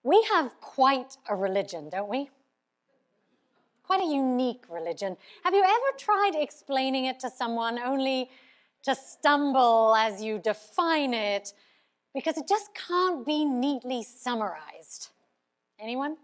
We have quite a religion, don't we? Quite a unique religion. Have you ever tried explaining it to someone only to stumble as you define it because it just can't be neatly summarized? Anyone?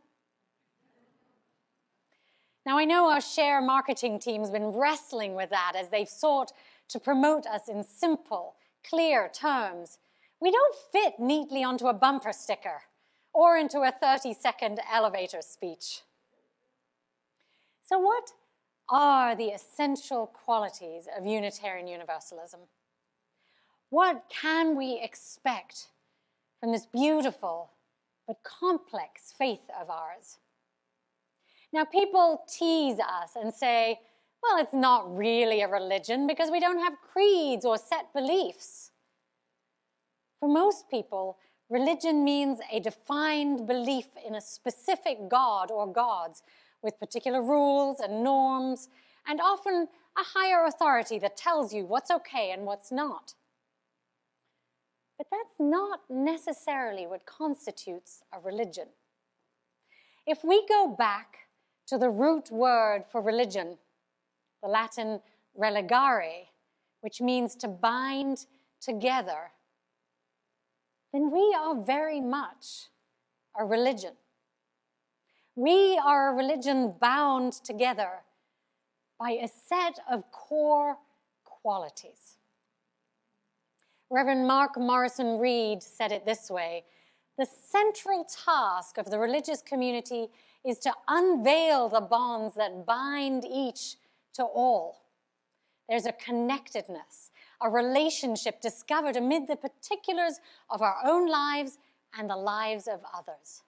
Now, I know our Share marketing team's been wrestling with that as they've sought to promote us in simple, clear terms. We don't fit neatly onto a bumper sticker or into a 30-second elevator speech. So what are the essential qualities of Unitarian Universalism? What can we expect from this beautiful but complex faith of ours? Now, people tease us and say, well, it's not really a religion because we don't have creeds or set beliefs. For most people, religion means a defined belief in a specific god or gods with particular rules and norms, and often a higher authority that tells you what's okay and what's not. But that's not necessarily what constitutes a religion. If we go back to the root word for religion, the Latin religare, which means to bind together, then we are very much a religion. We are a religion bound together by a set of core qualities. Reverend Mark Morrison Reed said it this way: the central task of the religious community is to unveil the bonds that bind each to all. There's a connectedness, a relationship discovered amid the particulars of our own lives and the lives of others.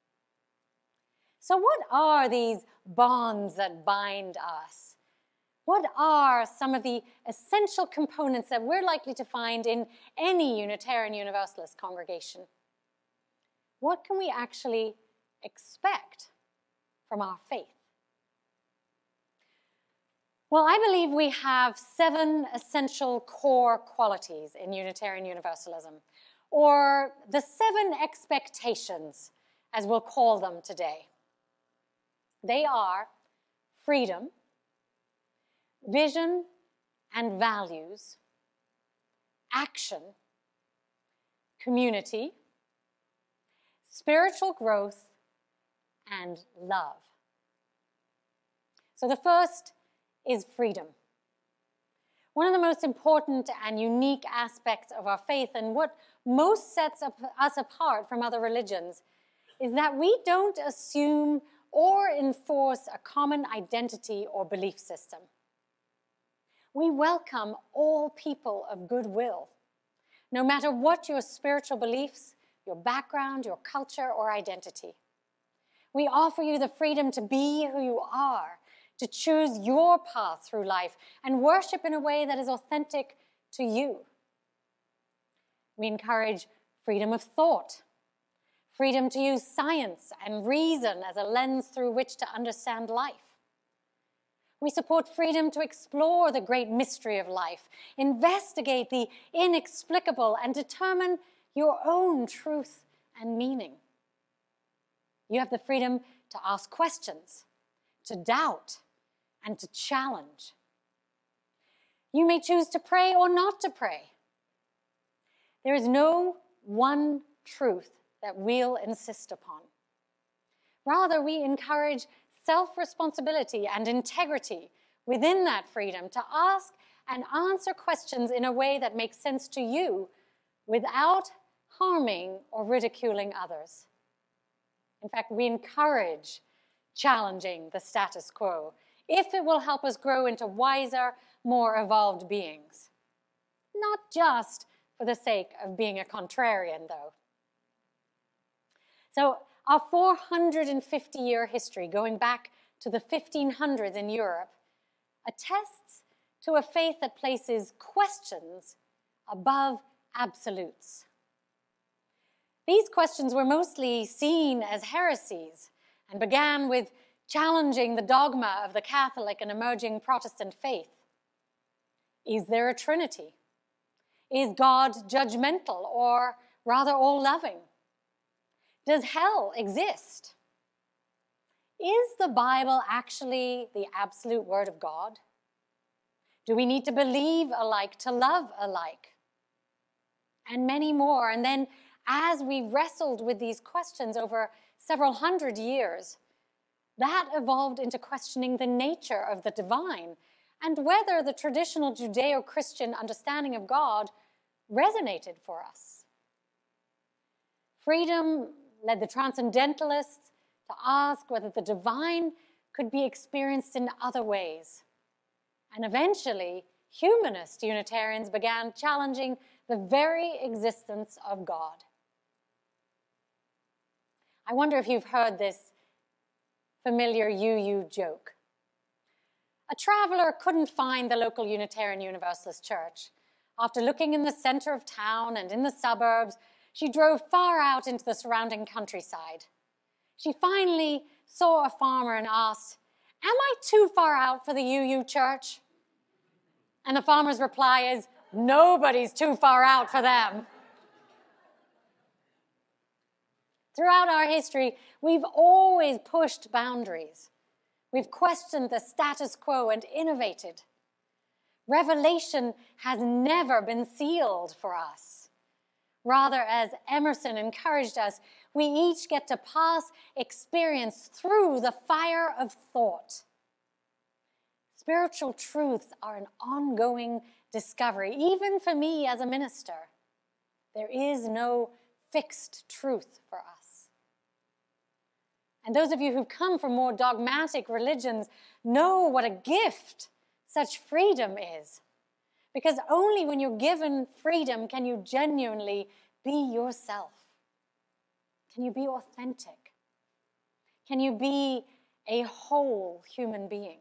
So what are these bonds that bind us? What are some of the essential components that we're likely to find in any Unitarian Universalist congregation? What can we actually expect from our faith? Well, I believe we have 7 essential core qualities in Unitarian Universalism, or the 7 expectations, as we'll call them today. They are freedom, vision and values, action, community, spiritual growth, and love. So the first is freedom. One of the most important and unique aspects of our faith, and what most sets us apart from other religions, is that we don't assume or enforce a common identity or belief system. We welcome all people of goodwill, no matter what your spiritual beliefs, your background, your culture, or identity. We offer you the freedom to be who you are, to choose your path through life, and worship in a way that is authentic to you. We encourage freedom of thought, freedom to use science and reason as a lens through which to understand life. We support freedom to explore the great mystery of life, investigate the inexplicable, and determine your own truth and meaning. You have the freedom to ask questions, to doubt, and to challenge. You may choose to pray or not to pray. There is no one truth that we'll insist upon. Rather, we encourage self-responsibility and integrity within that freedom to ask and answer questions in a way that makes sense to you without harming or ridiculing others. In fact, we encourage challenging the status quo if it will help us grow into wiser, more evolved beings. Not just for the sake of being a contrarian, though. So our 450-year history, going back to the 1500s in Europe, attests to a faith that places questions above absolutes. These questions were mostly seen as heresies and began with challenging the dogma of the Catholic and emerging Protestant faith. Is there a Trinity? Is God judgmental or rather all-loving? Does hell exist? Is the Bible actually the absolute word of God? Do we need to believe alike to love alike? And many more. And then as we wrestled with these questions over several hundred years, that evolved into questioning the nature of the divine and whether the traditional Judeo-Christian understanding of God resonated for us. Freedom led the transcendentalists to ask whether the divine could be experienced in other ways. And eventually, humanist Unitarians began challenging the very existence of God. I wonder if you've heard this familiar you joke. A traveler couldn't find the local Unitarian Universalist church. After looking in the center of town and in the suburbs, she drove far out into the surrounding countryside. She finally saw a farmer and asked, "Am I too far out for the UU church?" And the farmer's reply is, "Nobody's too far out for them." Throughout our history, we've always pushed boundaries. We've questioned the status quo and innovated. Revelation has never been sealed for us. Rather, as Emerson encouraged us, we each get to pass experience through the fire of thought. Spiritual truths are an ongoing discovery, even for me as a minister. There is no fixed truth for us. And those of you who've come from more dogmatic religions know what a gift such freedom is. Because only when you're given freedom can you genuinely be yourself. Can you be authentic? Can you be a whole human being?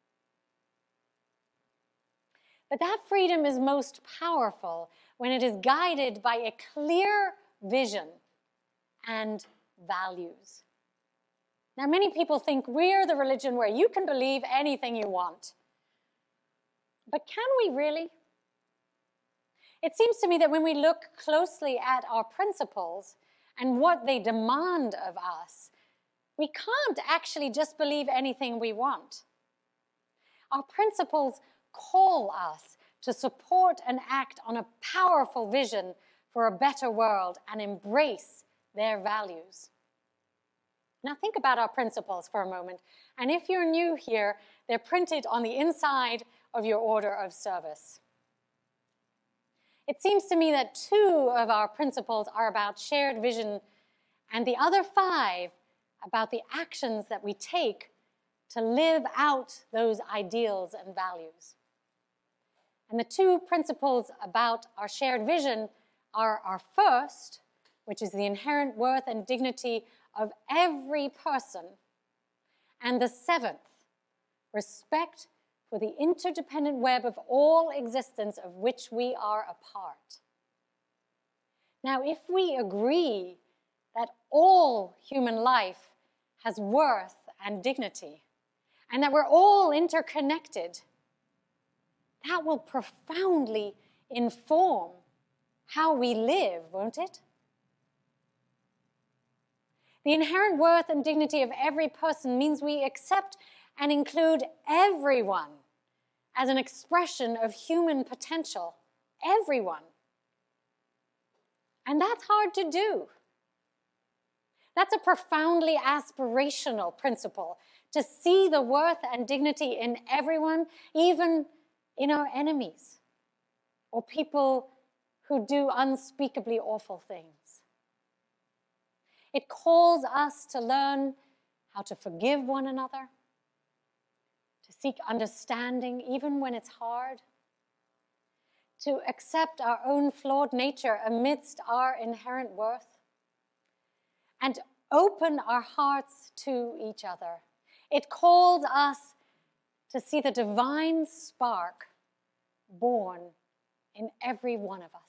But that freedom is most powerful when it is guided by a clear vision and values. Now, many people think we're the religion where you can believe anything you want. But can we really? It seems to me that when we look closely at our principles and what they demand of us, we can't actually just believe anything we want. Our principles call us to support and act on a powerful vision for a better world and embrace their values. Now think about our principles for a moment. And if you're new here, they're printed on the inside of your order of service. It seems to me that 2 of our principles are about shared vision and the other 5 about the actions that we take to live out those ideals and values. And the 2 principles about our shared vision are our first, which is the inherent worth and dignity of every person, and the 7th, respect for the interdependent web of all existence of which we are a part. Now, if we agree that all human life has worth and dignity, and that we're all interconnected, that will profoundly inform how we live, won't it? The inherent worth and dignity of every person means we accept and include everyone as an expression of human potential. Everyone. And that's hard to do. That's a profoundly aspirational principle, to see the worth and dignity in everyone, even in our enemies, or people who do unspeakably awful things. It calls us to learn how to forgive one another, to seek understanding even when it's hard, to accept our own flawed nature amidst our inherent worth, and open our hearts to each other. It calls us to see the divine spark born in every one of us.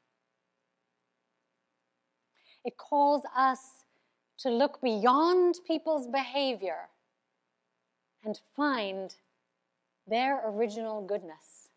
It calls us to look beyond people's behavior and find their original goodness.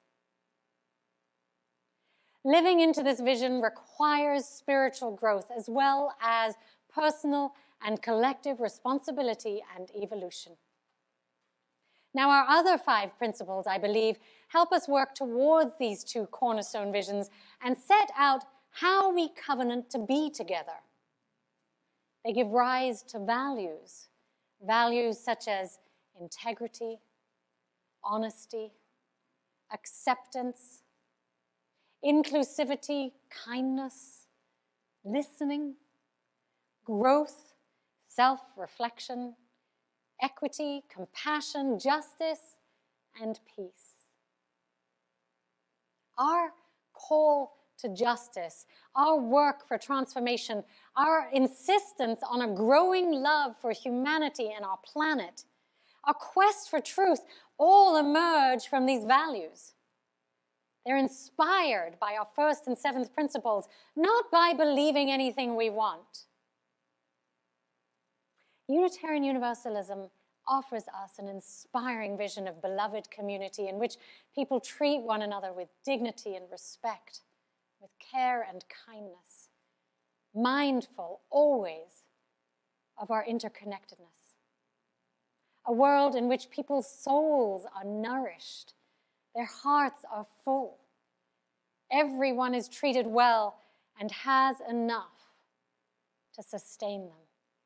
Living into this vision requires spiritual growth as well as personal and collective responsibility and evolution. Now, our other 5 principles, I believe, help us work towards these 2 cornerstone visions and set out how we covenant to be together. They give rise to values, values such as integrity, honesty, acceptance, inclusivity, kindness, listening, growth, self-reflection, equity, compassion, justice, and peace. Our call to justice, our work for transformation, our insistence on a growing love for humanity and our planet, our quest for truth, all emerge from these values. They're inspired by our 1st and 7th principles, not by believing anything we want. Unitarian Universalism offers us an inspiring vision of beloved community in which people treat one another with dignity and respect, with care and kindness, mindful always of our interconnectedness. A world in which people's souls are nourished, their hearts are full. Everyone is treated well and has enough to sustain them.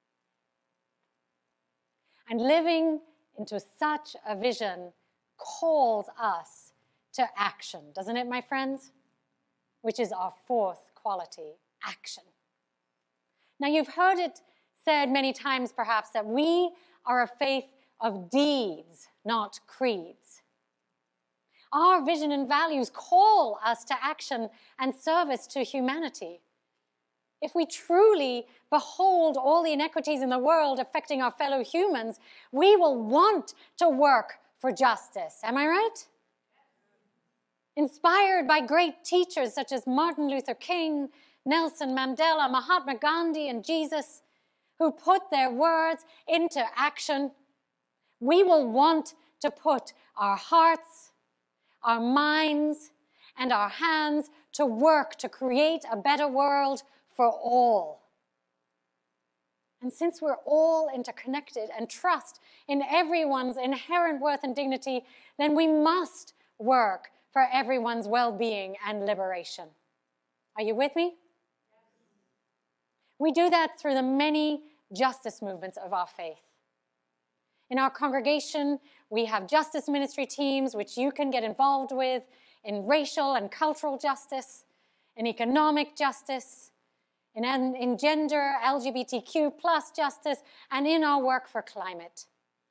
And living into such a vision calls us to action, doesn't it, my friends? Which is our 4th quality, action. Now, you've heard it said many times, perhaps, that we are a faith of deeds, not creeds. Our vision and values call us to action and service to humanity. If we truly behold all the inequities in the world affecting our fellow humans, we will want to work for justice. Am I right? Inspired by great teachers such as Martin Luther King, Nelson Mandela, Mahatma Gandhi, and Jesus, who put their words into action, we will want to put our hearts, our minds, and our hands to work to create a better world for all. And since we're all interconnected and trust in everyone's inherent worth and dignity, then we must work for everyone's well-being and liberation. Are you with me? We do that through the many justice movements of our faith. In our congregation, we have justice ministry teams which you can get involved with in racial and cultural justice, in economic justice, in gender, LGBTQ plus justice, and in our work for climate.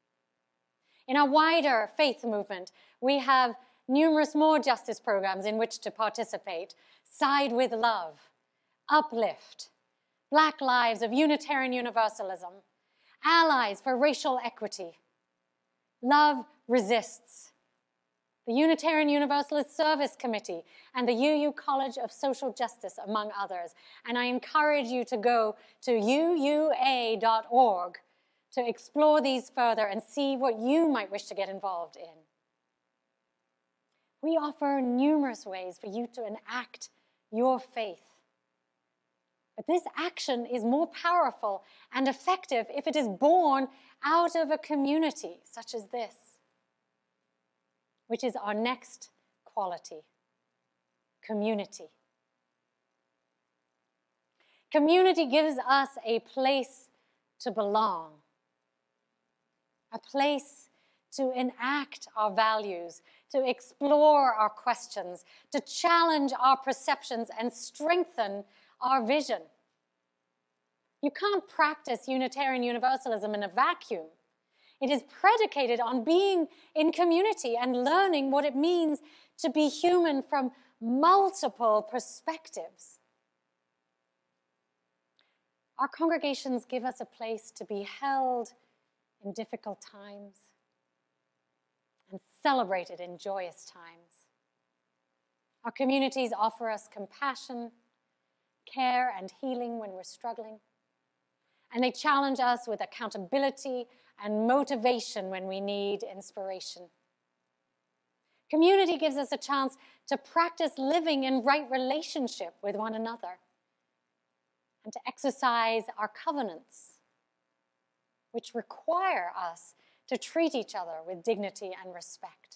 In our wider faith movement, we have numerous more justice programs in which to participate. Side with Love, Uplift, Black Lives of Unitarian Universalism, Allies for Racial Equity, Love Resists, the Unitarian Universalist Service Committee, and the UU College of Social Justice, among others. And I encourage you to go to uua.org to explore these further and see what you might wish to get involved in. We offer numerous ways for you to enact your faith. But this action is more powerful and effective if it is born out of a community such as this, which is our next quality, community. Community gives us a place to belong, a place to enact our values, to explore our questions, to challenge our perceptions and strengthen our vision. You can't practice Unitarian Universalism in a vacuum. It is predicated on being in community and learning what it means to be human from multiple perspectives. Our congregations give us a place to be held in difficult times and celebrated in joyous times. Our communities offer us compassion, care, and healing when we're struggling. And they challenge us with accountability and motivation when we need inspiration. Community gives us a chance to practice living in right relationship with one another. and to exercise our covenants, which require us to treat each other with dignity and respect.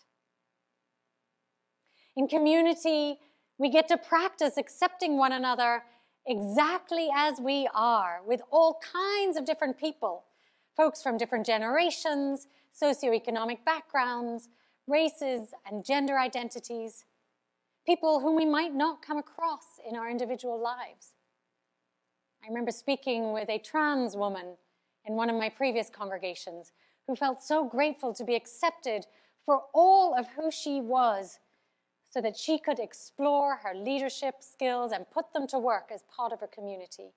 In community, we get to practice accepting one another exactly as we are, with all kinds of different people, folks from different generations, socioeconomic backgrounds, races, and gender identities, people whom we might not come across in our individual lives. I remember speaking with a trans woman in one of my previous congregations who felt so grateful to be accepted for all of who she was, so that she could explore her leadership skills and put them to work as part of her community.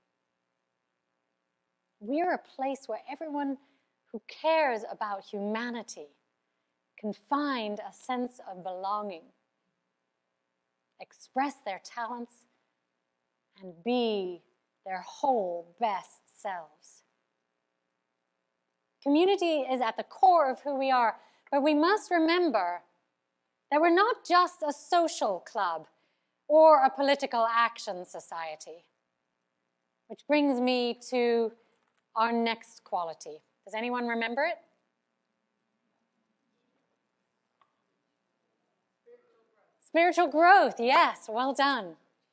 We're a place where everyone who cares about humanity can find a sense of belonging, express their talents, and be their whole best selves. Community is at the core of who we are, but we must remember that we're not just a social club or a political action society. Which brings me to our next quality. Does anyone remember it? Spiritual growth, yes, well done.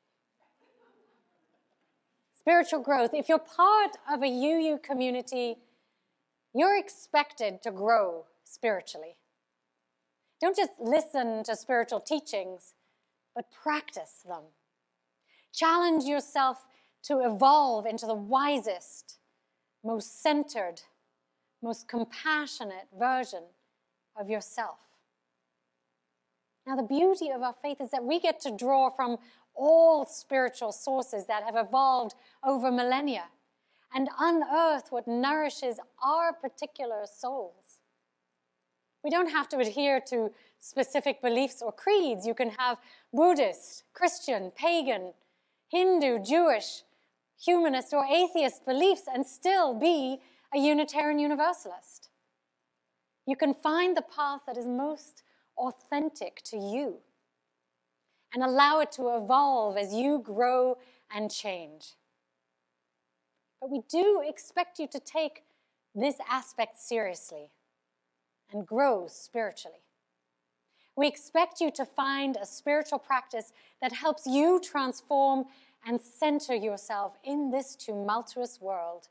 Spiritual growth. If you're part of a UU community, you're expected to grow spiritually. Don't just listen to spiritual teachings, but practice them. Challenge yourself to evolve into the wisest, most centered, most compassionate version of yourself. Now, the beauty of our faith is that we get to draw from all spiritual sources that have evolved over millennia and unearth what nourishes our particular souls. We don't have to adhere to specific beliefs or creeds. You can have Buddhist, Christian, pagan, Hindu, Jewish, humanist, or atheist beliefs and still be a Unitarian Universalist. You can find the path that is most authentic to you and allow it to evolve as you grow and change. But we do expect you to take this aspect seriously and grow spiritually. We expect you to find a spiritual practice that helps you transform and center yourself in this tumultuous world.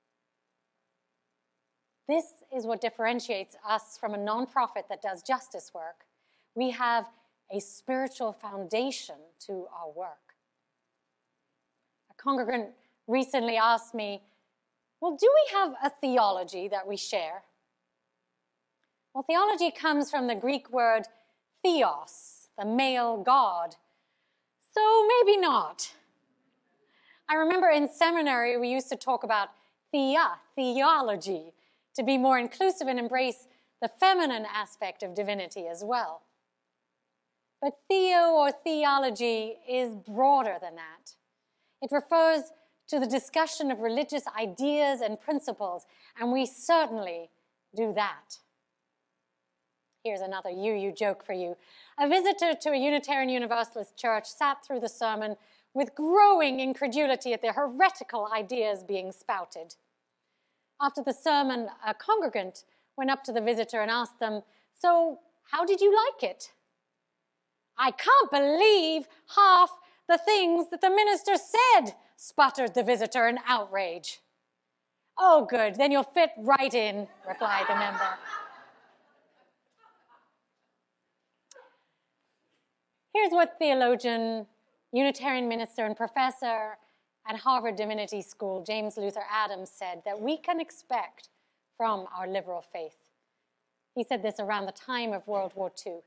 This is what differentiates us from a nonprofit that does justice work. We have a spiritual foundation to our work. A congregant recently asked me, well, do we have a theology that we share? Well, theology comes from the Greek word theos, the male god. So maybe not. I remember in seminary we used to talk about theology, to be more inclusive and embrace the feminine aspect of divinity as well. But theo or theology is broader than that. It refers to the discussion of religious ideas and principles, and we certainly do that. Here's another UU joke for you. A visitor to a Unitarian Universalist church sat through the sermon with growing incredulity at the heretical ideas being spouted. After the sermon, a congregant went up to the visitor and asked them, "So, how did you like it?" "I can't believe half the things that the minister said," sputtered the visitor in outrage. "Oh, good, then you'll fit right in," replied the member. Here's what theologian, Unitarian minister, and professor at Harvard Divinity School, James Luther Adams, said that we can expect from our liberal faith. He said this around the time of World War II.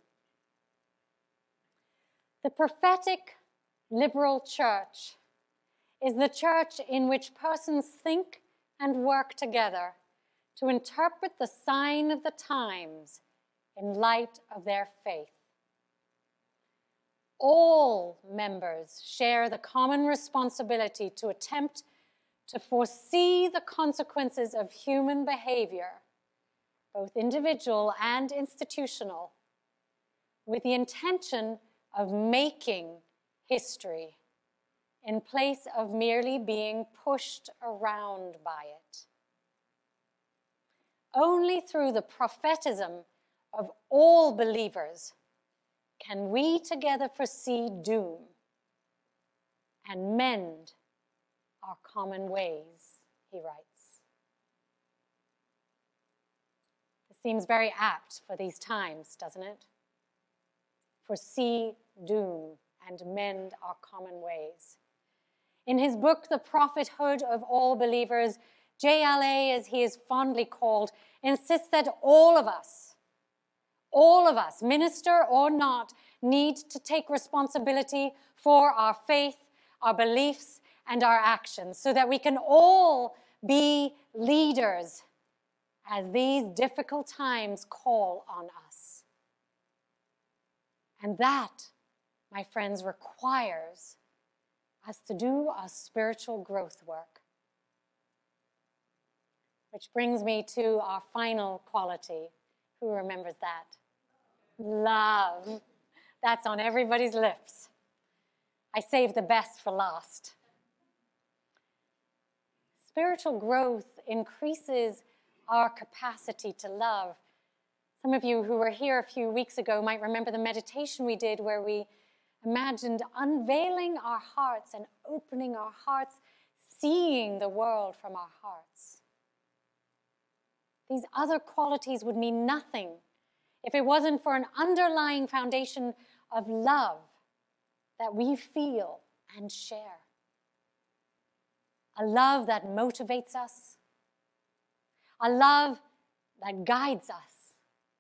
The prophetic liberal church is the church in which persons think and work together to interpret the sign of the times in light of their faith. All members share the common responsibility to attempt to foresee the consequences of human behavior, both individual and institutional, with the intention of making history in place of merely being pushed around by it. Only through the prophetism of all believers can we together foresee doom and mend our common ways, he writes. This seems very apt for these times, doesn't it? Foresee doom and mend our common ways. In his book, The Prophethood of All Believers, JLA, as he is fondly called, insists that all of us, minister or not, need to take responsibility for our faith, our beliefs, and our actions, so that we can all be leaders as these difficult times call on us. And that, my friends, requires us to do our spiritual growth work. Which brings me to our final quality. Who remembers that? Love. That's on everybody's lips. I saved the best for last. Spiritual growth increases our capacity to love. Some of you who were here a few weeks ago might remember the meditation we did where we imagined unveiling our hearts and opening our hearts, seeing the world from our hearts. These other qualities would mean nothing if it wasn't for an underlying foundation of love that we feel and share. A love that motivates us. A love that guides us.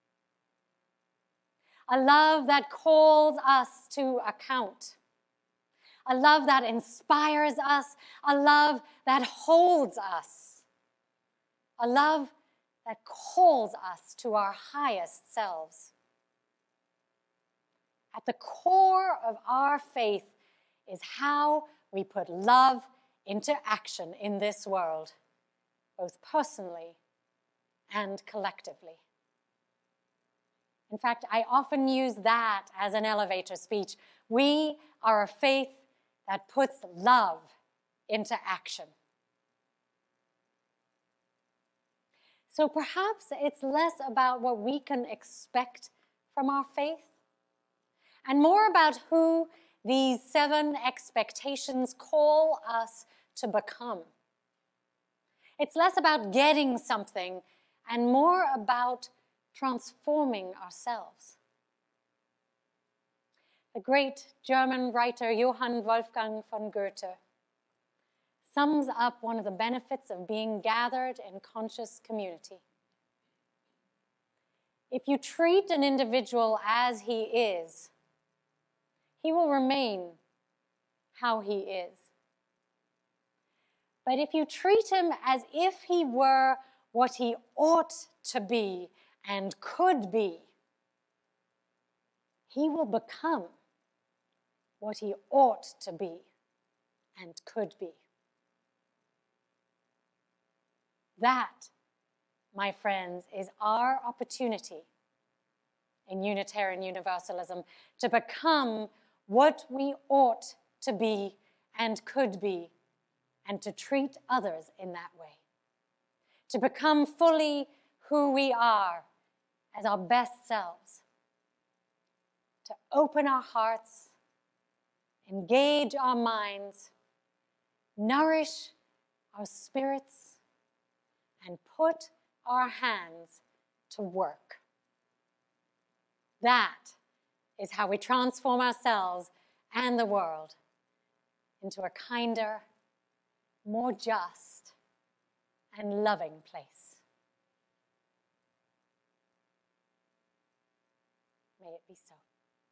A love that calls us to account. A love that inspires us. A love that holds us. A love that calls us to our highest selves. At the core of our faith is how we put love into action in this world, both personally and collectively. In fact, I often use that as an elevator speech. We are a faith that puts love into action. So perhaps it's less about what we can expect from our faith and more about who these 7 expectations call us to become. It's less about getting something and more about transforming ourselves. The great German writer Johann Wolfgang von Goethe sums up one of the benefits of being gathered in conscious community. If you treat an individual as he is, he will remain how he is. But if you treat him as if he were what he ought to be and could be, he will become what he ought to be and could be. That, my friends, is our opportunity in Unitarian Universalism to become what we ought to be and could be, and to treat others in that way. To become fully who we are as our best selves. To open our hearts, engage our minds, nourish our spirits, and put our hands to work. That is how we transform ourselves and the world into a kinder, more just, and loving place. May it be so.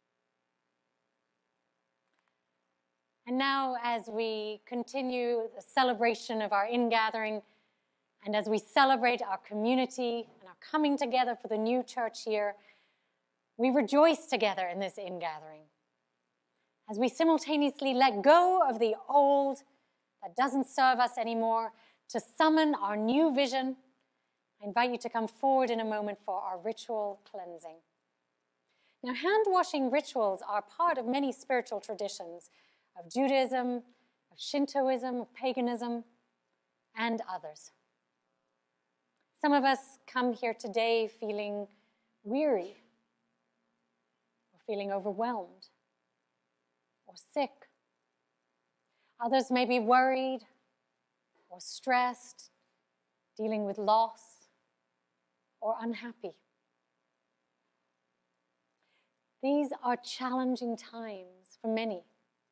And now, as we continue the celebration of our ingathering, and as we celebrate our community and our coming together for the new church year, we rejoice together in this ingathering. As we simultaneously let go of the old that doesn't serve us anymore to summon our new vision, I invite you to come forward in a moment for our ritual cleansing. Now, hand-washing rituals are part of many spiritual traditions of Judaism, of Shintoism, of paganism, and others. Some of us come here today feeling weary, or feeling overwhelmed, or sick. Others may be worried or stressed, dealing with loss, or unhappy. These are challenging times for many.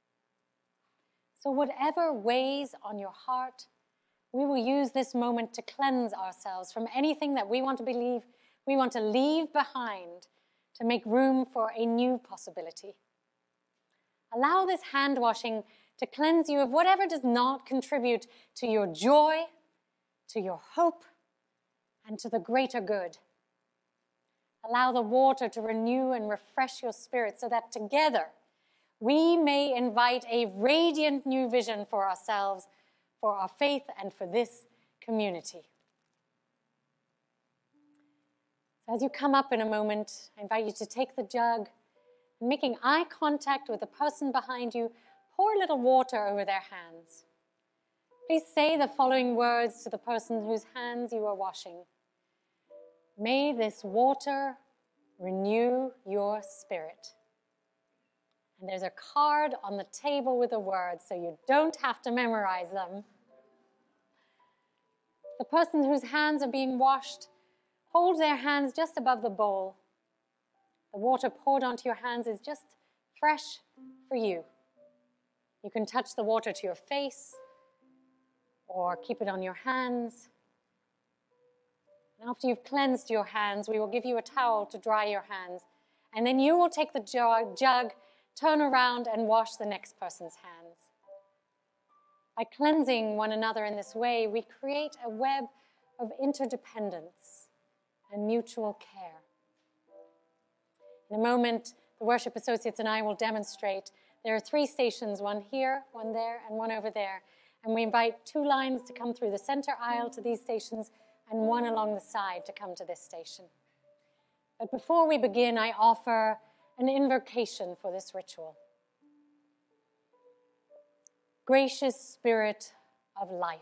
So whatever weighs on your heart, we will use this moment to cleanse ourselves from anything that we want to believe, we want to leave behind to make room for a new possibility. Allow this hand washing to cleanse you of whatever does not contribute to your joy, to your hope, and to the greater good. Allow the water to renew and refresh your spirit so that together we may invite a radiant new vision for ourselves, for our faith, and for this community. So as you come up in a moment, I invite you to take the jug, and making eye contact with the person behind you, pour a little water over their hands. Please say the following words to the person whose hands you are washing. May this water renew your spirit. And there's a card on the table with the words, so you don't have to memorize them. The person whose hands are being washed, hold their hands just above the bowl. The water poured onto your hands is just fresh for you. You can touch the water to your face or keep it on your hands. And after you've cleansed your hands, we will give you a towel to dry your hands. And then you will take the jug, turn around, and wash the next person's hands. By cleansing one another in this way, we create a web of interdependence and mutual care. In a moment, the worship associates and I will demonstrate. There are 3 stations, one here, one there, and one over there. And we invite 2 lines to come through the center aisle to these stations and 1 along the side to come to this station. But before we begin, I offer an invocation for this ritual. Gracious Spirit of life,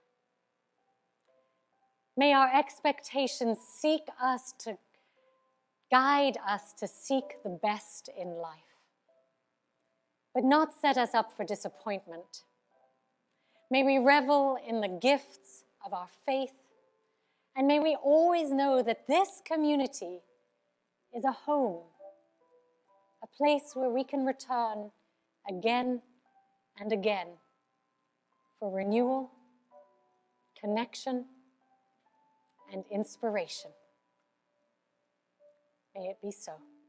may our expectations guide us to seek the best in life, but not set us up for disappointment. May we revel in the gifts of our faith, and may we always know that this community is a home, a place where we can return again and again for renewal, connection, and inspiration. May it be so.